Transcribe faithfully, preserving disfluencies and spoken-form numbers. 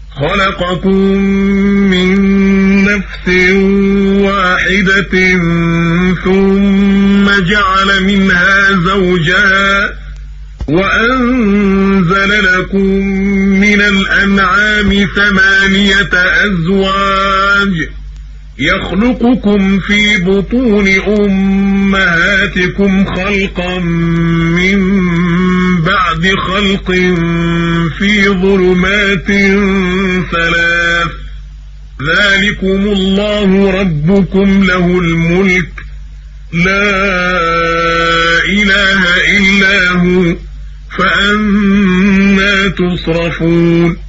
خلقكم من نفس واحدة ثم جعل منها زوجها وأنزل لكم من الأنعام ثمانية أزواج يخلقكم في بطون أمهاتكم خلقا من بعد خلق في ظلمات ثلاث ذلكم الله ربكم له الملك لا إله إلا هو فأنى تصرفون.